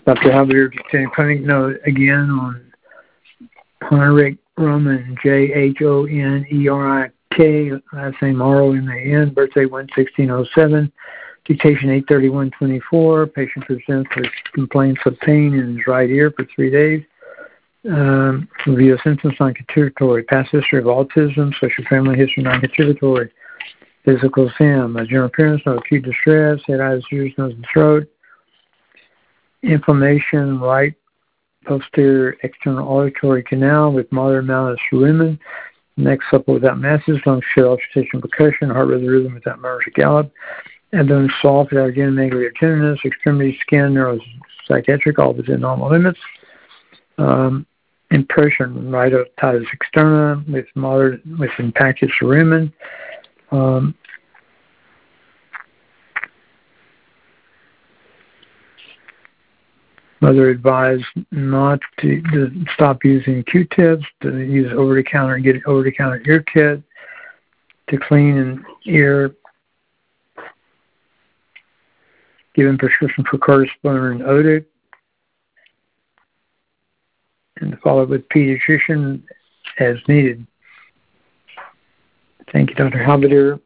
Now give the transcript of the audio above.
Dr. Halberdier dictating clinic note again on Honoric Roman, Johnerik, last name Roman, birthday 1/16/07, dictation 8/31/24. Patient presents with complaints of pain in his right ear for 3 days. Review of symptoms non-contributory, past history of autism, social family history non-contributory, physical exam, general appearance, no acute distress, head, eyes, ears, nose, and throat, inflammation, right posterior external auditory canal with moderate amount of cerumen, neck supple without masses, lungs shut auscultation percussion, heart rhythm without murmurs or gallop, abdomen soft without again megaly or tenderness, extremity, skin, neuropsychiatric, all within normal limits. Impression, right otitis externa with impacted cerumen. Mother advised not to stop using Q-tips, to use get over-the-counter ear kit, to clean an ear, given prescription for cortisone and Odic, and to follow up with pediatrician as needed. Thank you, Dr. Halberdier.